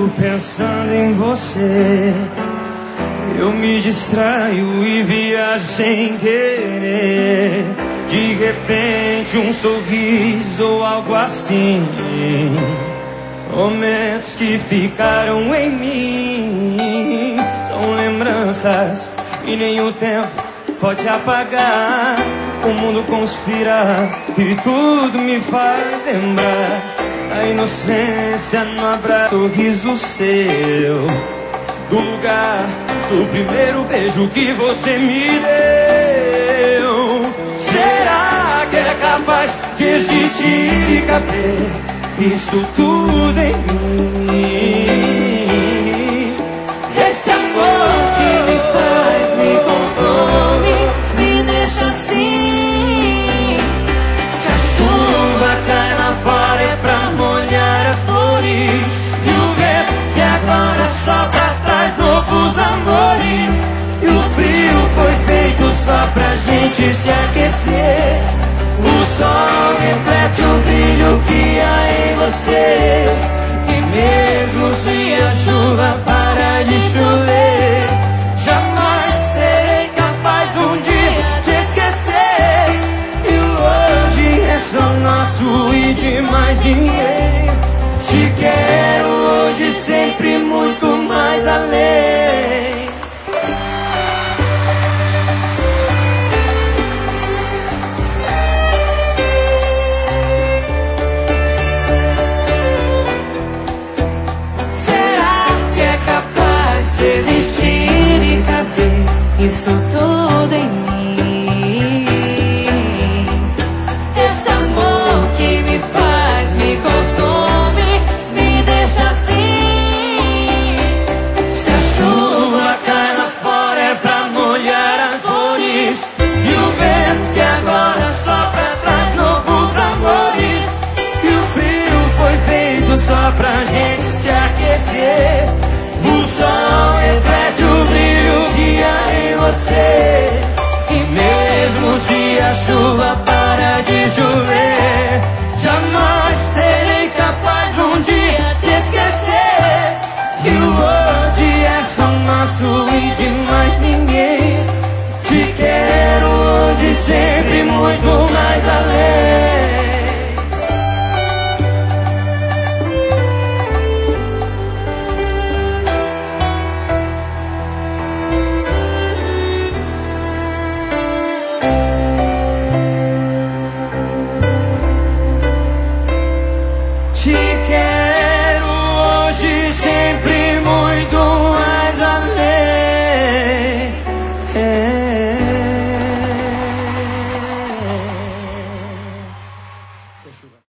vivo pensando em você. Eu me distraio e viajo sem querer. De repente um sorriso ou algo assim. Momentos que ficaram em mim são lembranças e nem o tempo pode apagar. O mundo conspira e tudo me faz lembrar a inocência no abraço, sorriso seu, do lugar do primeiro beijo que você me deu. Será que é capaz de existir e caber isso tudo em mim? Esse amor que me faz, me consome, me deixa assim. Se a chuva cai lá fora é pra molhar as flores, e o vento que agora sopra traz novos amores, e o frio foi feito só pra gente se aquecer. O sol reflete o brilho que há em você, e mesmo se a chuva parar de chover, jamais serei capaz um dia de esquecer que o hoje é só nosso e de mais ninguém. Te quero hoje, sempre muito mais além. Existir e caber isso tudo em mim. Esse amor que me faz, me consome, me deixa assim. Se a chuva cai lá fora é pra molhar as flores, e o vento que agora sopra traz novos amores, e o frio foi feito só pra gente se aquecer. O sol reflete o brilho que há em você, e mesmo se a chuva parar de chover, jamais serei capaz um dia de esquecer que o hoje é só nosso e de mais ninguém. Te quero hoje, sempre muito mais